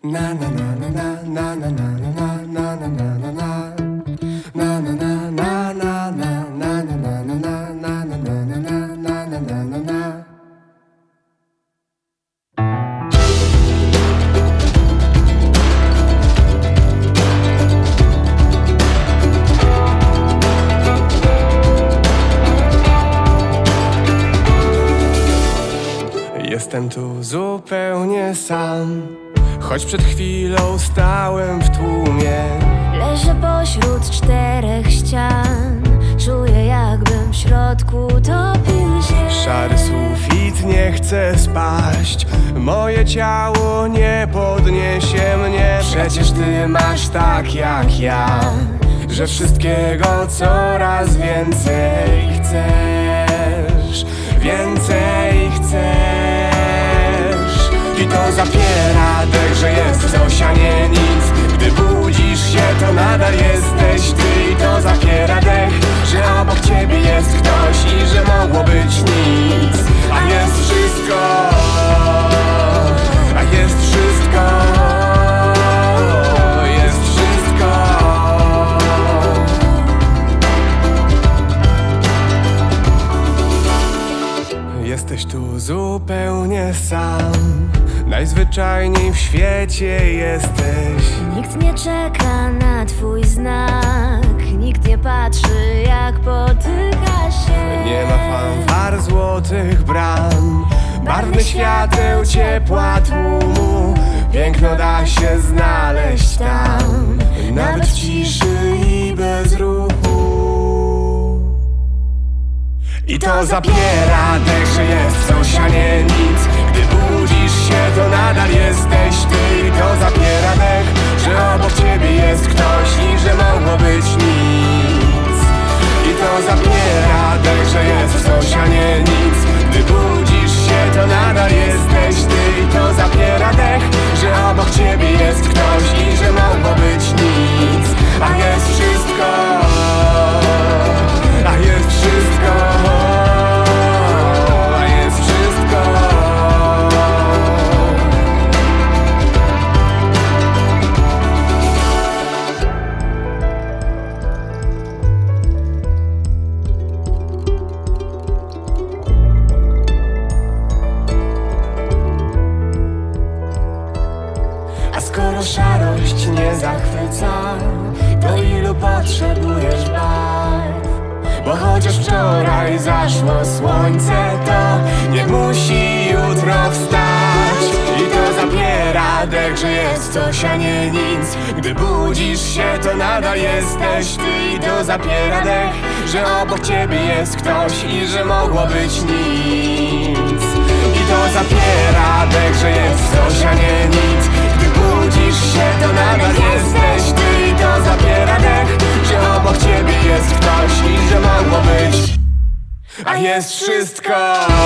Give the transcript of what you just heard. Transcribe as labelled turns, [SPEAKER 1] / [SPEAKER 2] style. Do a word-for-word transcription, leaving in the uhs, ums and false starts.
[SPEAKER 1] Jestem tu zupełnie sam, choć przed chwilą stałem w tłumie.
[SPEAKER 2] Leżę pośród czterech ścian, czuję, jakbym w środku topił się.
[SPEAKER 1] Szary sufit nie chce spaść, moje ciało nie podniesie mnie. Przecież ty masz tak jak ja, że wszystkiego coraz więcej chcesz, więcej chcesz. I to zapiera dech, że jest coś, a nie nic. Gdy budzisz się, to nadal jesteś ty. I to zapiera dech, że obok ciebie jest ktoś i że mogło być nic. A jest wszystko, a jest wszystko, jest wszystko. Jesteś tu zupełnie sam, najzwyczajniej w świecie jesteś.
[SPEAKER 2] Nikt nie czeka na twój znak, nikt nie patrzy, jak potyka się.
[SPEAKER 1] Nie ma fanfar, złotych bram, barwnych świateł, ciepła tłumu. Piękno da się znaleźć tam, nawet w ciszy i bez ruchu. I to zapiera dech, że jest coś, a nie nic. Gdy budzisz się, to nadal jesteś ty. I to zapiera dech, że obok ciebie jest ktoś i że mogło być nic. I to zapiera dech, że jest coś, a nie nic. Gdy budzisz się, to nadal jesteś ty. I to zapiera dech, że obok ciebie jest ktoś i że mogło być nic. A jest wszystko, a jest wszystko, a jest wszystko. A skoro szarość nie zachwyca, to ilu potrzebujesz barw? Bo chociaż wczoraj zaszło słońce, to nie musi jutro wstać. I to zapiera dech, że jest coś, a nie nic. Gdy budzisz się, to nadal jesteś ty. I to zapiera dech, że obok ciebie jest ktoś i że mogło być nic. I to zapiera dech, że jest coś, a nie nic. Gdy budzisz się, to nadal jesteś ty. I to zapiera dech, że obok ciebie jest ktoś i że mogło być, a jest wszystko.